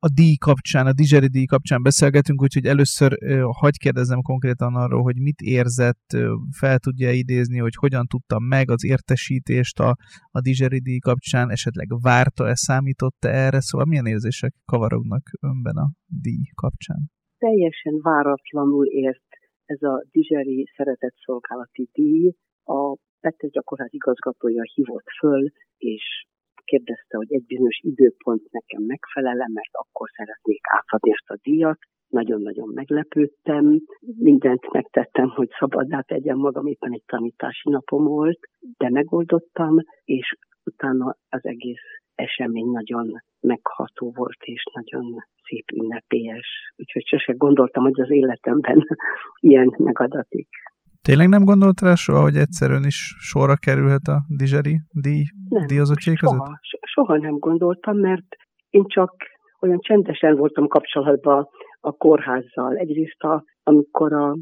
a díj kapcsán, a Dizseri díj kapcsán beszélgetünk, úgyhogy először hadd kérdezzem konkrétan arról, hogy mit érzett, fel tudja idézni, hogy hogyan tudta meg az értesítést a Dizseri díj kapcsán, esetleg várta-e, számította erre, szóval milyen érzések kavarognak önben a díj kapcsán? Teljesen váratlanul ért ez a Dizseri szeretetszolgálati díj. A Betesda Kórház igazgatója hívott föl, és kérdezte, hogy egy bizonyos időpont nekem megfelele, mert akkor szeretnék átadni ezt a díjat. Nagyon-nagyon meglepődtem. Mindent megtettem, hogy szabaddá tegyem magam, éppen egy tanítási napom volt, de megoldottam, és utána az egész esemény nagyon megható volt, és nagyon szép ünnepélyes. Úgyhogy sose gondoltam, hogy az életemben ilyen megadatik. Tényleg nem gondolt rá soha, hogy egyszerűen is sorra kerülhet a Dizseri díjazottjai között? Soha nem gondoltam, mert én csak olyan csendesen voltam kapcsolatban a kórházzal. Egyrészt amikor a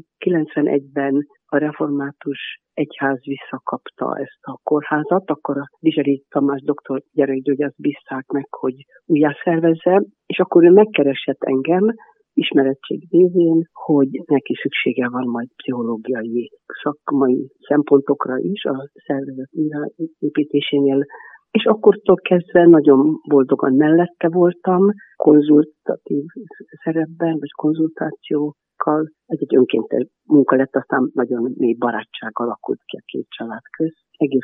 91-ben a református egyház visszakapta ezt a kórházat, akkor a Dizseri Tamás doktor Gyerek azt bízták meg, hogy újjászervezze, és akkor ő megkeresett engem, ismerettség révén, hogy neki szüksége van majd pszichológiai szakmai szempontokra is a szervezet újraépítésénél, és akkortól kezdve nagyon boldogan mellette voltam, konzultatív szerepben, vagy konzultációkkal. Ez egy önkéntes munka lett, aztán nagyon mély barátság alakult ki a két család közt, egész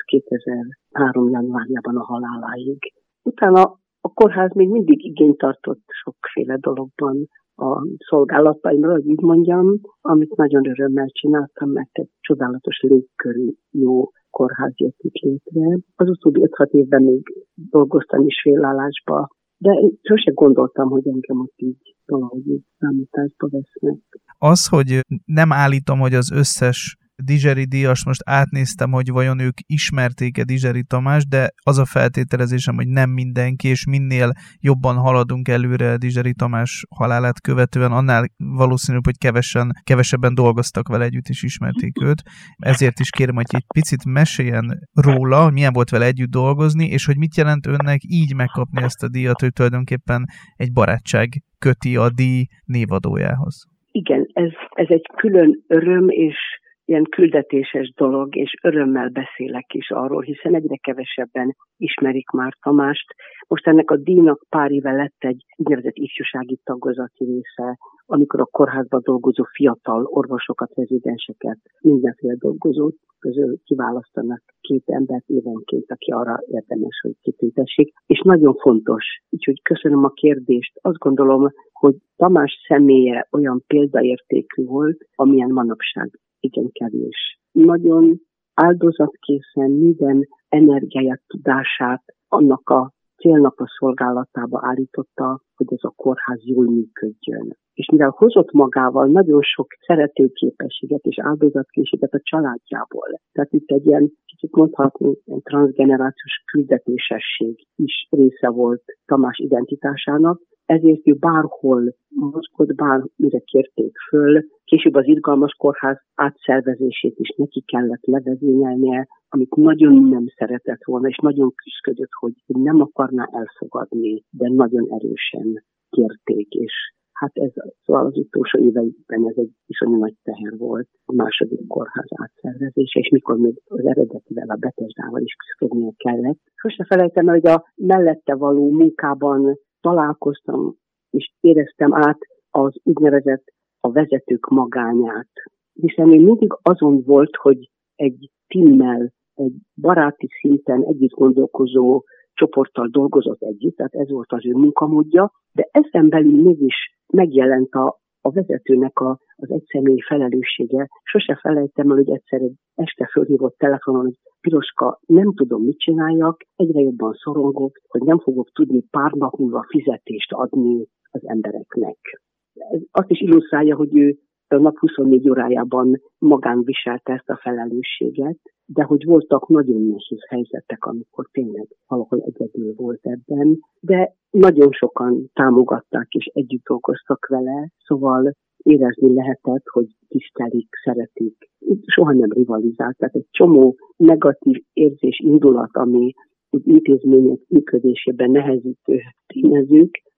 2003. januárjában a haláláig. Utána a kórház még mindig igényt tartott sokféle dologban a szolgálataimra, hogy így mondjam, amit nagyon örömmel csináltam, mert egy csodálatos légkörű, jó kórház jött itt létre. Az utóbbi 5-6 évben még dolgoztam is félállásba, de sose gondoltam, hogy engem ott így valahogy így számításba vesznek. Az, hogy nem állítom, hogy az összes Dizseri díjas, most átnéztem, hogy vajon ők ismerték-e Dizseri Tamást, de az a feltételezésem, hogy nem mindenki, és minél jobban haladunk előre Dizseri Tamás halálát követően, annál valószínűbb, hogy kevesebben dolgoztak vele együtt, és ismerték őt. Ezért is kérem, hogy egy picit meséljen róla, hogy milyen volt vele együtt dolgozni, és hogy mit jelent önnek így megkapni ezt a díjat, hogy tulajdonképpen egy barátság köti a díj névadójához. Igen, ez egy külön öröm, és ilyen küldetéses dolog, és örömmel beszélek is arról, hiszen egyre kevesebben ismerik már Tamást. Most ennek a díjnak pár éve lett egy úgynevezett ifjúsági tagozati része, amikor a kórházban dolgozó fiatal orvosokat, rezidenseket, mindenféle dolgozót közül kiválasztanak 2 embert évenként, aki arra érdemes, hogy kitültessék. És nagyon fontos, úgyhogy köszönöm a kérdést. Azt gondolom, hogy Tamás személye olyan példaértékű volt, amilyen manapság igen kevés. Nagyon áldozatkészen minden energiáját, tudását annak a célnak a szolgálatába állította, hogy ez a kórház jól működjön. És mivel hozott magával nagyon sok szeretőképességet és áldozatkészséget a családjából, tehát itt egy ilyen, kicsit mondhatni, egy transzgenerációs küldetésesség is része volt Tamás identitásának, ezért ő bárhol mozgott, bármire kérték föl. Később az irgalmas kórház átszervezését is neki kellett levezényelnie, amit nagyon nem szeretett volna, és nagyon küszködött, hogy nem akarná elfogadni, de nagyon erősen kérték, és hát ez szóval az utolsó éveiben ez egy iszonyú nagy teher volt, a második kórház átszervezése, és mikor még az eredetivel, a Betesdával is küszködnie kellett. Sose felejtem el, hogy a mellette való munkában találkoztam, és éreztem át az úgynevezett a vezetők magányát. Hiszen én mindig azon volt, hogy egy timmel, egy baráti szinten együtt gondolkozó csoporttal dolgozott együtt, tehát ez volt az ő munkamódja, de ezen belül mégis megjelent a vezetőnek az egyszemélyi felelőssége. Sose felejtem el, hogy egyszer egy este fölhívott telefonon, hogy Piroska, nem tudom, mit csináljak, egyre jobban szorongok, hogy nem fogok tudni pár nap múlva fizetést adni az embereknek. Ez azt is illusztrálja, hogy ő a nap 24 órájában magán viselte ezt a felelősséget, de hogy voltak nagyon nehéz helyzetek, amikor tényleg valahol egyedül volt ebben, de nagyon sokan támogatták és együtt dolgoztak vele, szóval érezni lehetett, hogy tisztelik, szeretik. Itt soha nem rivalizált, tehát egy csomó negatív érzés, indulat, ami intézmények működésében nehezítő tényezők,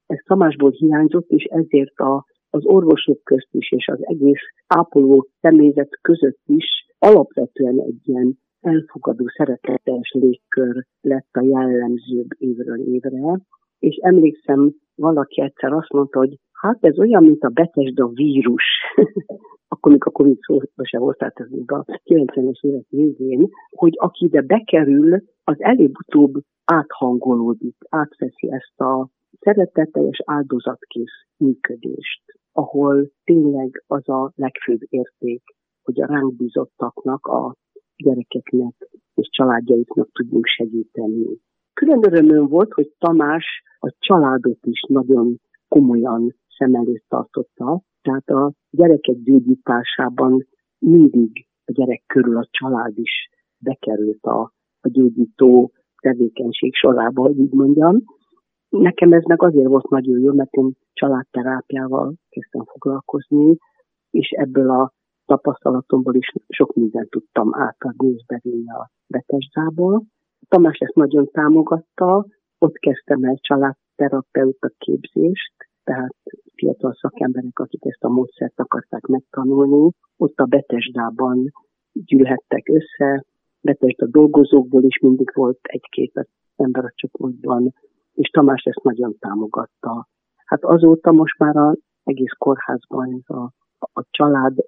Ez Tamásból hiányzott, és ezért az orvosok közt is, és az egész ápoló személyzet között is alapvetően egy ilyen elfogadó, szeretetes légkör lett a jellemzőbb évről évre, és emlékszem, valaki egyszer azt mondta, hogy hát ez olyan, mint a Bethesda vírus. Akkor, mikor a Covid szóba se volt, tehát ez még a 90-es évek végén, hogy aki ide bekerül, az előbb-utóbb áthangolódik, átveszi ezt a szeretetteljes áldozatkész működést, ahol tényleg az a legfőbb érték, hogy a ránk bízottaknak, a gyerekeknek és családjaiknak tudjunk segíteni. Külön örömöm volt, hogy Tamás a családot is nagyon komolyan szem előtt tartotta, tehát a gyerekek gyógyításában mindig a gyerek körül a család is bekerült a gyógyító tevékenység sorába, hogy így mondjam. Nekem ez meg azért volt nagyon jó, mert én családterápiával kezdtem foglalkozni, és ebből a tapasztalatomból is sok mindent tudtam átadni és bevinni a Bethesdából. Tamás ezt nagyon támogatta, ott kezdtem el családterapeuta képzést, tehát fiatal szakemberek, akik ezt a módszert akarták megtanulni, ott a Bethesdában gyűlhettek össze, Bethesda dolgozókból is mindig volt egy-két ember a csoportban, és Tamás ezt nagyon támogatta. Hát azóta most már az egész kórházban ez a családra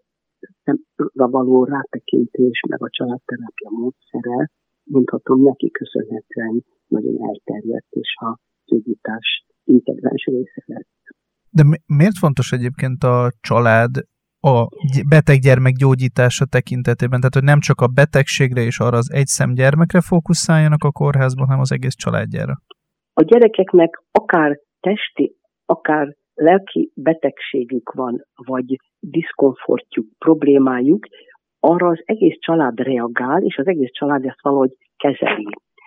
való rátekintés, meg a családterápia módszere, mondhatom, neki köszönhetően nagyon elterjedt, és a gyógyítás integráns része lett. De miért fontos egyébként a család a beteg gyermek gyógyítása tekintetében? Tehát, hogy nem csak a betegségre és arra az egy szem gyermekre fókuszáljanak a kórházban, hanem az egész családjára? A gyerekeknek akár testi, akár lelki betegségük van, vagy diszkomfortjuk, problémájuk, arra az egész család reagál, és az egész család ezt valahogy kezeli.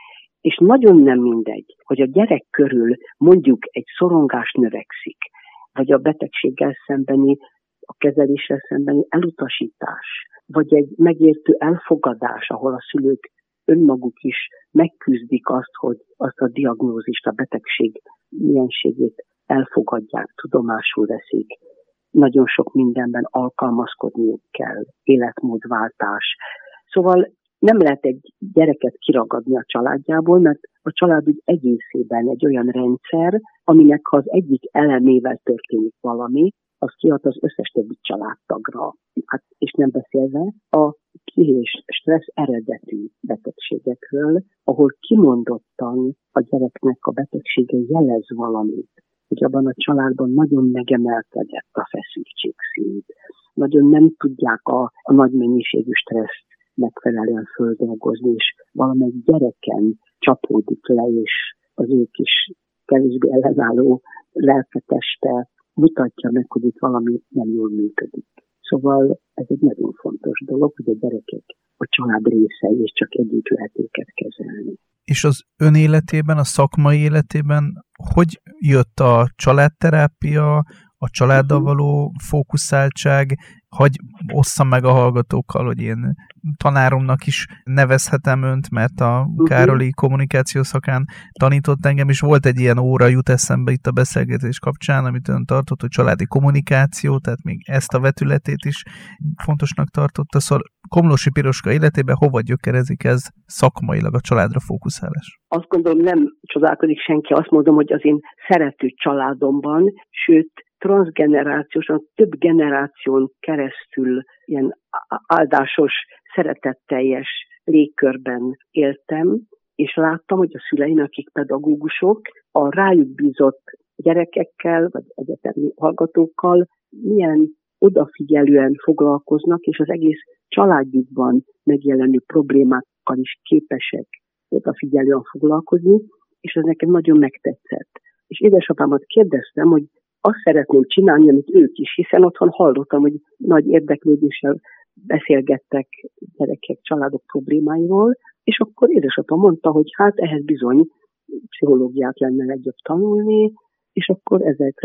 És nagyon nem mindegy, hogy a gyerek körül mondjuk egy szorongás növekszik, vagy a betegséggel szembeni, a kezeléssel szembeni elutasítás, vagy egy megértő elfogadás, ahol a szülők önmaguk is megküzdik azt a diagnózist, a betegség mienségét elfogadják, tudomásul veszik. Nagyon sok mindenben alkalmazkodniuk kell, életmódváltás. Szóval nem lehet egy gyereket kiragadni a családjából, mert a család úgy egészében egy olyan rendszer, aminek ha az egyik elemével történik valami, az kihat az összes többi családtagra. Hát, és nem beszélve a pszichés stressz eredetű betegségekről, ahol kimondottan a gyereknek a betegsége jelez valamit, hogy abban a családban nagyon megemelkedett a feszültségszint. Nagyon nem tudják a nagy mennyiségű stresszt megfelelően földolgozni, és valamelyik gyereken csapódik le, és az ő kis kevésbé ellenálló lelketeste mutatja meg, hogy itt valami nem jól működik. Szóval ez egy nagyon fontos dolog, hogy a gyerekek a család része, és csak együtt lehet őket kezelni. És az ön életében, a szakmai életében hogy jött a családterápia, a családdal való fókuszáltság, hogy osszam meg a hallgatókkal, hogy én tanáromnak is nevezhetem önt, mert a Károli kommunikáció szakán tanított engem, és volt egy ilyen óra, jut eszembe itt a beszélgetés kapcsán, amit ön tartott, hogy családi kommunikáció, tehát még ezt a vetületét is fontosnak tartotta. Szóval Komlósi Piroska életében hova gyökerezik ez szakmailag a családra fókuszálás? Azt gondolom, nem csodálkozik senki, azt mondom, hogy az én szerető családomban, sőt, transzgenerációsan, több generáción keresztül ilyen áldásos, szeretetteljes légkörben éltem, és láttam, hogy a szüleim, akik pedagógusok, a rájuk bízott gyerekekkel, vagy egyetemi hallgatókkal milyen odafigyelően foglalkoznak, és az egész családjukban megjelenő problémákkal is képesek odafigyelően foglalkozni, és ez nekem nagyon megtetszett. És édesapámat kérdeztem, hogy azt szeretném csinálni, amit ők is, hiszen otthon hallottam, hogy nagy érdeklődéssel beszélgettek gyerekek, családok problémáiról, és akkor édesapám mondta, hogy hát ehhez bizony pszichológiát lenne legjobb tanulni, és akkor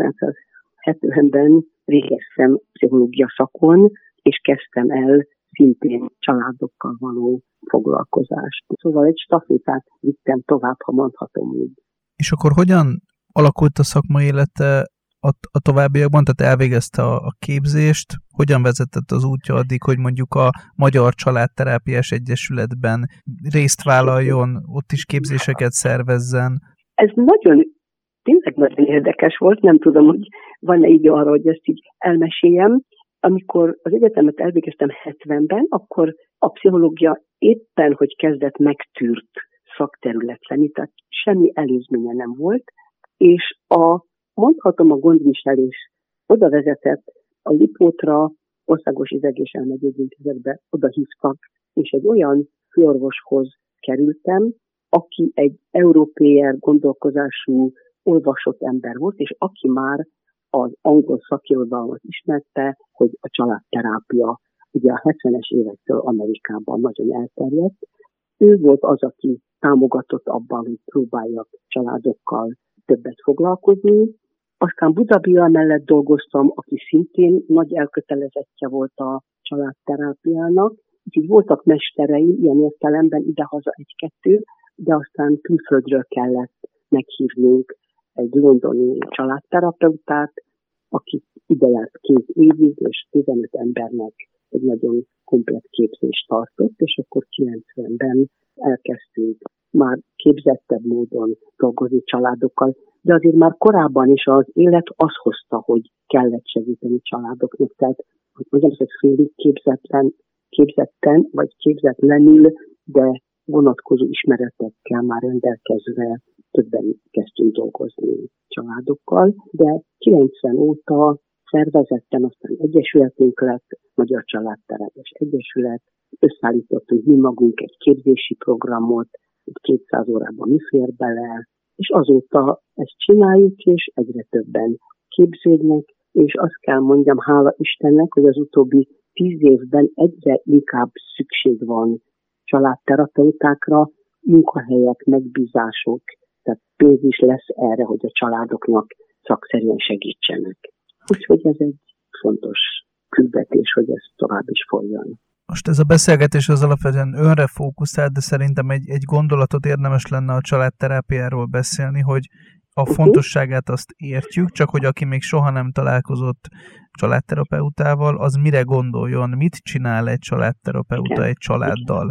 1970-ben végeztem pszichológia szakon, és kezdtem el szintén családokkal való foglalkozást. Szóval egy stafétát vittem tovább, ha mondhatom úgy. És akkor hogyan alakult a szakmai élete a továbbiakban? Tehát elvégezte a képzést, hogyan vezetett az útja addig, hogy mondjuk a Magyar Családterápiás Egyesületben részt vállaljon, ott is képzéseket szervezzen? Ez tényleg nagyon érdekes volt, nem tudom, hogy van-e idő arra, hogy ezt így elmeséljem. Amikor az egyetemet elvégeztem 70-ben, akkor a pszichológia éppen, hogy kezdett megtűrt szakterület lenni, tehát semmi előzménye nem volt, és mondhatom, a gondviselés oda vezetett, a Lipótra, Országos Ideg- és Elmegyógyintézetbe oda hívtak, és egy olyan főorvoshoz kerültem, aki egy európai gondolkozású, olvasott ember volt, és aki már az angol szakirodalmat ismerte, hogy a családterápia ugye a 70-es évektől Amerikában nagyon elterjedt. Ő volt az, aki támogatott abban, hogy próbáljak családokkal többet foglalkozni. Aztán Buda Béla mellett dolgoztam, aki szintén nagy elkötelezettje volt a családterápiának. Úgyhogy voltak mesterei, ilyen értelemben idehaza egy-kettő, de aztán külföldről kellett meghívnunk egy londoni családterapeutát, aki ide járt 2 évig, és 15 embernek egy nagyon komplett képzést tartott, és akkor 90-ben elkezdtünk már képzettebb módon dolgozni családokkal, de azért már korábban is az élet azt hozta, hogy kellett segíteni családoknak, tehát hogy mondjam, hogy félig képzetten, vagy képzetlenül, de vonatkozó ismeretekkel már rendelkezve többen kezdtünk dolgozni családokkal, de 90 óta szervezetten aztán egyesületünk lett, Magyar Családterápiás Egyesület, összeállítottunk mi magunk egy képzési programot, 200 órában mi fér bele, és azóta ezt csináljuk, és egyre többen képződnek, és azt kell mondjam, hála Istennek, hogy az utóbbi 10 évben egyre inkább szükség van családterapeutákra, munkahelyek, megbízások, tehát pénz is lesz erre, hogy a családoknak szakszerűen segítsenek. Úgyhogy ez egy fontos küldetés, hogy ez tovább is folyjon. Most ez a beszélgetés az alapvetően önre fókuszált, de szerintem egy gondolatot érdemes lenne a családterápiáról beszélni, hogy a fontosságát azt értjük, csak hogy aki még soha nem találkozott családterapeutával, az mire gondoljon, mit csinál egy családterapeuta egy családdal?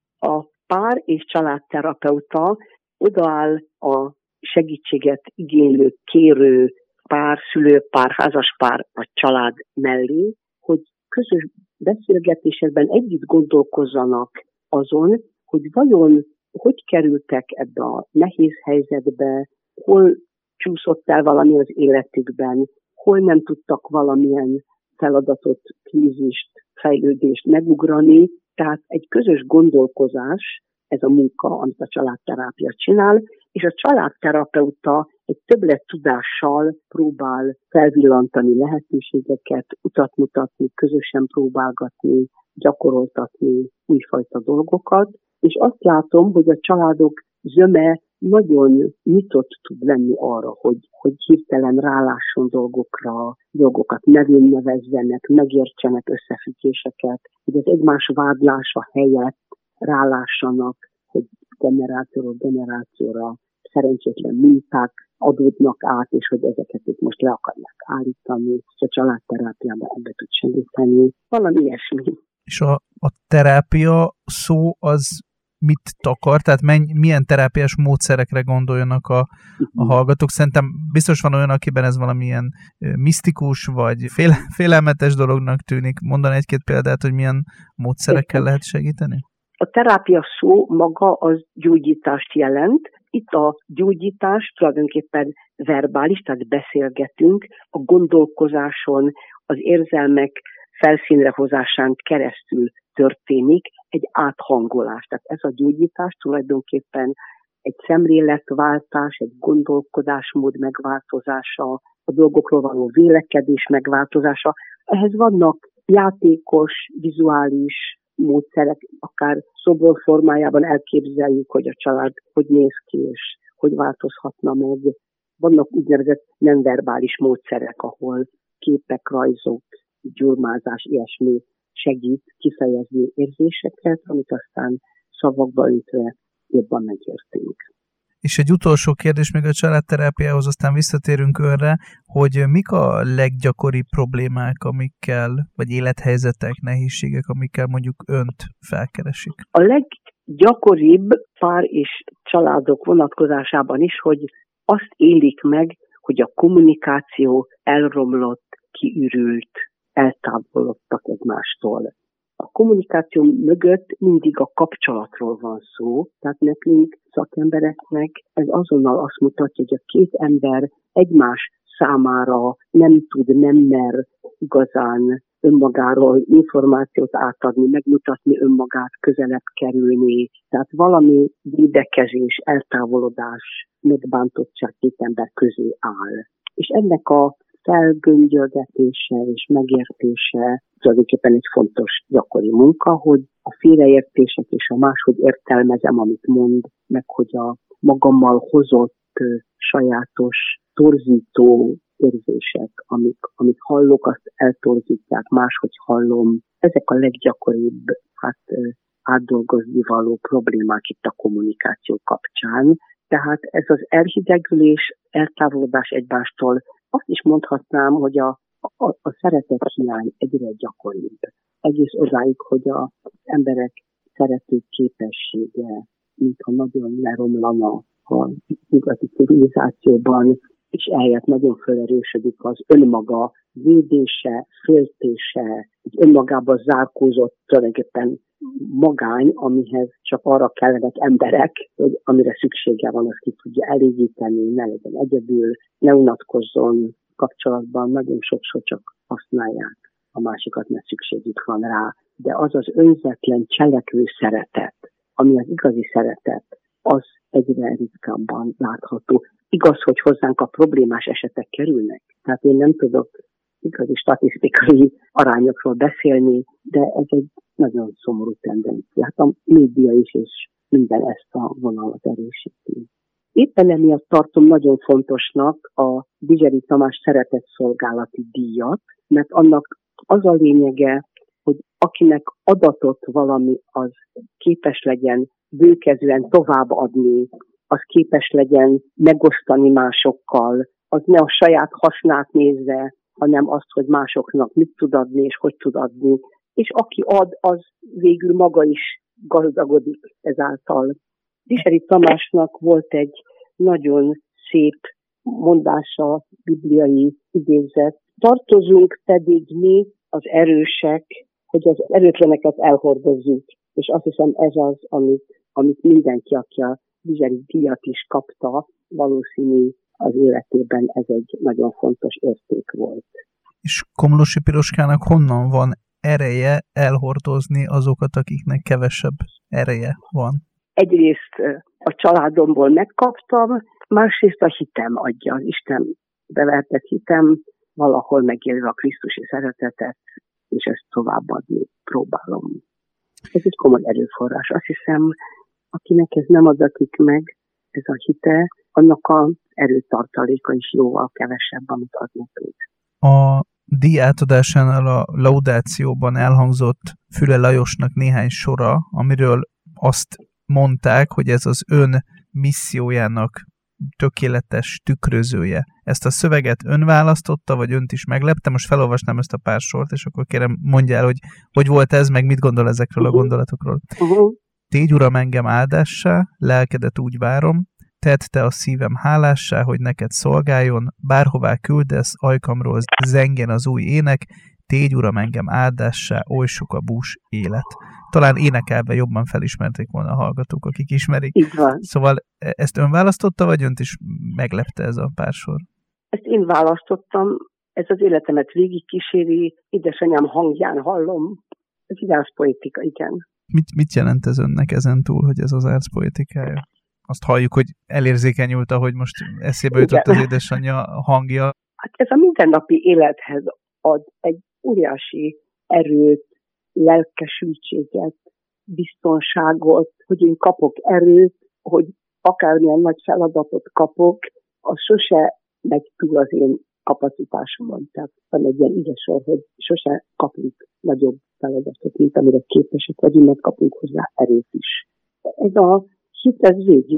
A pár és családterapeuta odaáll a segítséget igénylő, kérő pár, szülőpár, házaspár vagy család mellé, hogy közös beszélgetésekben együtt gondolkozzanak azon, hogy vajon hogy kerültek ebbe a nehéz helyzetbe, hol csúszott el valami az életükben, hol nem tudtak valamilyen feladatot, krízist, fejlődést megugrani. Tehát egy közös gondolkozás, ez a munka, amit a családterápia csinál, és a családterapeuta egy többlet tudással próbál felvillantani lehetőségeket, utat mutatni, közösen próbálgatni, gyakoroltatni újfajta dolgokat, és azt látom, hogy a családok zöme nagyon nyitott tud lenni arra, hogy hirtelen rálásson dolgokat nevén nevezzenek, megértsenek összefüggéseket, hogy az egymás vádlása helyett rálássanak, hogy generációról generációra szerencsétlen minták adódnak át, és hogy ezeket itt most le akarják állítani, és a családterápiában ebbe tud segíteni. Valami ilyesmi. És a terápia szó az mit takar? Tehát milyen terápiás módszerekre gondoljanak a hallgatók? Szerintem biztos van olyan, akiben ez valamilyen misztikus, vagy félelmetes dolognak tűnik. Mondan egy-két példát, hogy milyen módszerekkel lehet segíteni? A terápia szó maga az gyógyítást jelent. Itt a gyógyítás tulajdonképpen verbális, tehát beszélgetünk, a gondolkozáson, az érzelmek felszínre hozásán keresztül történik egy áthangolás. Tehát ez a gyógyítás tulajdonképpen egy szemléletváltás, egy gondolkodásmód megváltozása, a dolgokról való vélekedés megváltozása. Ehhez vannak játékos, vizuális módszerek, akár szobor formájában elképzeljük, hogy a család hogy néz ki, és hogy változhatna meg. Vannak úgynevezett nem verbális módszerek, ahol képek, rajzok, gyurmázás, ilyesmi segít kifejezni érzéseket, amit aztán szavakba öntve jobban megértünk. És egy utolsó kérdés még a családterápiához, aztán visszatérünk önre, hogy mik a leggyakoribb problémák, amikkel, vagy élethelyzetek, nehézségek, amikkel mondjuk önt felkeresik? A leggyakoribb pár és családok vonatkozásában is, hogy azt élik meg, hogy a kommunikáció elromlott, kiürült, eltávolodtak egymástól. A kommunikáció mögött mindig a kapcsolatról van szó, tehát nekünk, szakembereknek ez azonnal azt mutatja, hogy a két ember egymás számára nem tud, nem mer igazán önmagáról információt átadni, megmutatni önmagát, közelebb kerülni. Tehát valami védekezés, eltávolodás, megbántottság két ember közé áll. És ennek a felgöngyölgetése és megértése tulajdonképpen egy fontos gyakori munka, hogy a félreértések és a máshogy értelmezem, amit mond, meg hogy a magammal hozott sajátos, torzító érzések, amit hallok, azt eltorzítják, máshogy hallom. Ezek a leggyakoribb, átdolgozni való problémák itt a kommunikáció kapcsán. Tehát ez az elhidegülés, eltávolodás egymástól, azt is mondhatnám, hogy a szeretet hiány egyre gyakoribb. Egész odáig, hogy az emberek szerető képessége, mintha nagyon leromlana a nyugati civilizációban, és ehelyett nagyon felerősödik az önmaga védése, féltése, egy önmagába zárkózott tulajdonképpen magány, amihez csak arra kellenek emberek, hogy amire szüksége van, azt ki tudja elégíteni, ne legyen egyedül, ne unatkozzon kapcsolatban, nagyon sokszor csak használják a másikat, mert szükségük van rá. De az az önzetlen cselekvő szeretet, ami az igazi szeretet, az egyre ritkábban látható. Igaz, hogy hozzánk a problémás esetek kerülnek. Tehát én nem tudok igazi statisztikai arányokról beszélni, de ez egy nagyon szomorú tendencia. Hát a média is, és minden ezt a vonalat erősíti. Éppen emiatt tartom nagyon fontosnak a Bizseri Tamás szeretetszolgálati díjat, mert annak az a lényege, hogy akinek adatot valami, az képes legyen bőkezően továbbadni, az képes legyen megosztani másokkal, az ne a saját hasznát nézze, hanem azt, hogy másoknak mit tud adni, és hogy tud adni. És aki ad, az végül maga is gazdagodik ezáltal. Bizseri Tamásnak volt egy nagyon szép mondása, bibliai idézet. Tartozunk pedig mi, az erősek, hogy az erőtleneket elhordozzuk. És azt hiszem ez az, amit mindenki, aki a Bizseri díjat is kapta, valószínű az életében ez egy nagyon fontos érték volt. És Komlósi Piroskának honnan van ereje elhordozni azokat, akiknek kevesebb ereje van? Egyrészt a családomból megkaptam, másrészt a hitem adja, az Isten bevetett hitem, valahol megélve a krisztusi szeretetet, és ezt továbbadni próbálom. Ez egy komoly erőforrás. Azt hiszem, akinek ez nem adatik meg, ez a hite, annak az erőtartaléka is jóval kevesebb, amit adni tud. A díj átadásánál a laudációban elhangzott Füle Lajosnak néhány sora, amiről azt mondták, hogy ez az ön missziójának tökéletes tükrözője. Ezt a szöveget ön választotta, vagy önt is meglepte? Most felolvasnám ezt a pár sort, és akkor kérem, mondja el, hogy volt ez, meg mit gondol ezekről a gondolatokról. Tégy, Uram, engem áldássá, lelkedet úgy várom, tedd te a szívem hálássá, hogy neked szolgáljon, bárhová küldesz, ajkamról zengjen az új ének, tégy, Uram, engem áldássá, oly sok a bús élet. Talán énekelve jobban felismerték volna a hallgatók, akik ismerik. Így van. Szóval ezt ön választotta, vagy önt is meglepte ez a pár sor? Ezt én választottam, ez az életemet végigkíséri, édesanyám hangján hallom. Ez íráspoetika, igen. Mit jelent ez önnek ezen túl, hogy ez az arcpoetikája? Azt halljuk, hogy elérzékenyült, ahogy most eszébe jutott az édesanyja hangja. Hát ez a mindennapi élethez ad egy óriási erőt, lelkesültséget, biztonságot, hogy én kapok erőt, hogy akármilyen nagy feladatot kapok, az sose megy túl az én kapacitásomon. Tehát van egy ilyen ügyesor, hogy sose kapunk nagyobb feladatot, mint amire képesek vagyunk, mert kapunk hozzá erőt is. Ez a hit, ez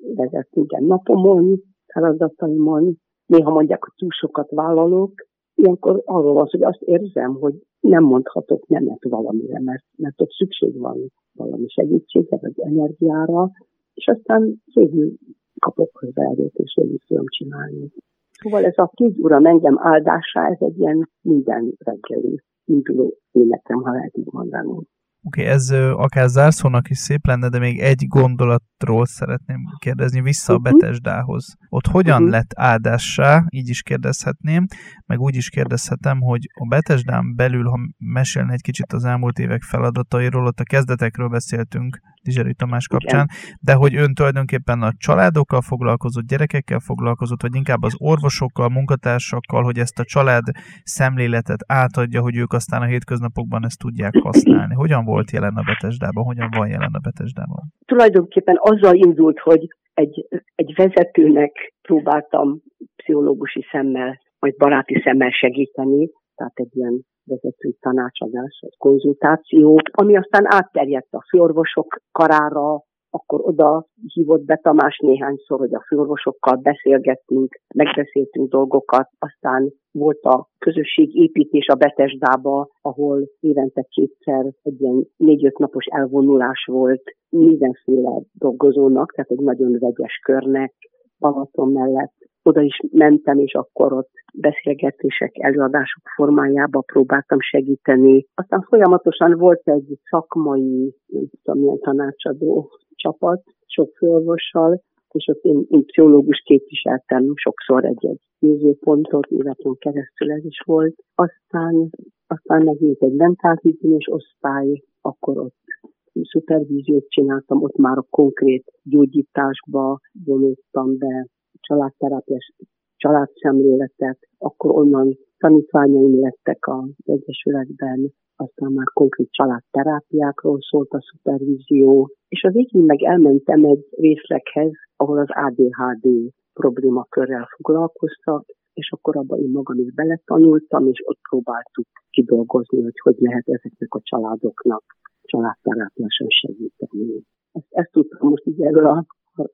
vezet minden napomon, feladataimon. Néha mondják, hogy túl sokat vállalok. Ilyenkor arról van, hogy azt érzem, hogy nem mondhatok nemet valamire, mert ott szükség van valami segítségre, vagy energiára, és aztán végül kapok hozzá erőt, és végül tudom csinálni. Szóval ez a Küldj Uram engem áldásá, ez egy ilyen minden reggeli induló életem, ha lehet így mondani. Oké, ez akár zárszónak is szép lenne, de még egy gondolatról szeretném kérdezni vissza a Betesdához. Ott hogyan lett áldássá, így is kérdezhetném, meg úgy is kérdezhetem, hogy a Betesdán belül, ha mesélne egy kicsit az elmúlt évek feladatairól, ott a kezdetekről beszéltünk Dizseri Tamás kapcsán, de hogy ön tulajdonképpen a családokkal foglalkozott, gyerekekkel foglalkozott, vagy inkább az orvosokkal, munkatársakkal, hogy ezt a család szemléletet átadja, hogy ők aztán a hétköznapokban ezt tudják használni. Hogyan volt jelen a Betesdában? Hogyan van jelen a Betesdában? Tulajdonképpen azzal indult, hogy egy vezetőnek próbáltam pszichológusi szemmel, vagy baráti szemmel segíteni, tehát egy ilyen vezetői tanácsadás, vagy konzultáció, ami aztán átterjedt a főorvosok karára, akkor oda hívott be Tamás néhányszor, hogy a főorvosokkal beszélgettünk, megbeszéltünk dolgokat, aztán volt a közösségépítés a Betesdába, ahol évente kétszer egy ilyen 4-5 napos elvonulás volt mindenféle dolgozónak, tehát egy nagyon vegyes körnek, Balaton mellett. Oda is mentem, és akkor ott beszélgetések, előadások formájába próbáltam segíteni. Aztán folyamatosan volt egy szakmai, nem tudom milyen tanácsadó csapat, sok főorvossal, és ott én pszichológus képviseltem sokszor egy nézőpontot, éveken keresztül ez is volt. Aztán megint egy mentálhigiénés osztály, akkor ott szupervíziót csináltam, ott már a konkrét gyógyításba vonultam be, családterápiás családszemléletet, akkor onnan tanítványaim lettek az Egyesületben, aztán már konkrét családterápiákról szólt a szupervízió, és a végén meg elmentem egy részleghez, ahol az ADHD problémakörrel foglalkoztak, és akkor abban én magam is beletanultam, és ott próbáltuk kidolgozni, hogy lehet ezeknek a családoknak családterápiásan segíteni. Ezt tudtam most így erről a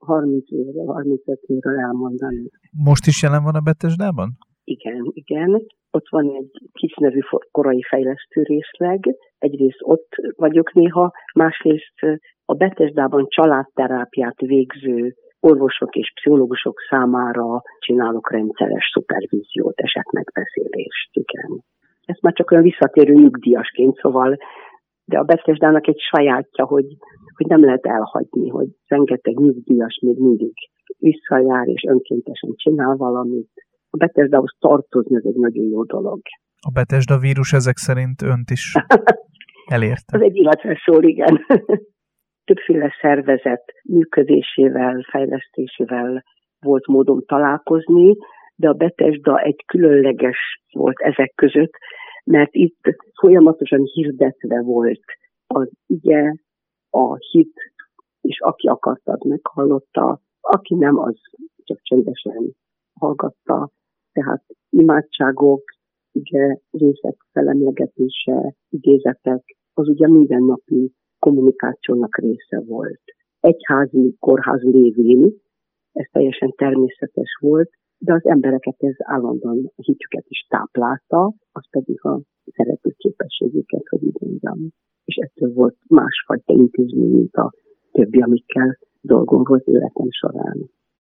35 évről elmondani. Most is jelen van a Betesdában? Igen. Ott van egy kis nevű korai fejlesztő részleg. Egyrészt ott vagyok néha, másrészt a Betesdában családterápiát végző orvosok és pszichológusok számára csinálok rendszeres szupervíziót, esetmegbeszélést. Igen. Ezt már csak olyan visszatérő nyugdíjasként, szóval, de a Betesdának egy sajátja, hogy nem lehet elhagyni, hogy rengeteg nyugdíjas még mindig visszajár és önkéntesen csinál valamit. A Betesdához tartozni, ez egy nagyon jó dolog. A Betesda vírus ezek szerint önt is elérte. Az egy illetve szól, igen. Többféle szervezet működésével, fejlesztésével volt módom találkozni, de a Betesda egy különleges volt ezek között, mert itt folyamatosan hirdetve volt az ige, a hit, és aki akarta, az meghallotta, aki nem, az csak csendesen hallgatta. Tehát imádságok, ige, részek felemlegetése, idézetek, az ugye mindennapi kommunikációnak része volt. Egyházi kórház lévén ez teljesen természetes volt, de az embereket ez állandóan a hitüket is táplálta, az pedig a szeretőképességüket, hogy így mondjam. És ettől volt másfajta intézmény, mint a többi, amikkel dolgom volt életem során.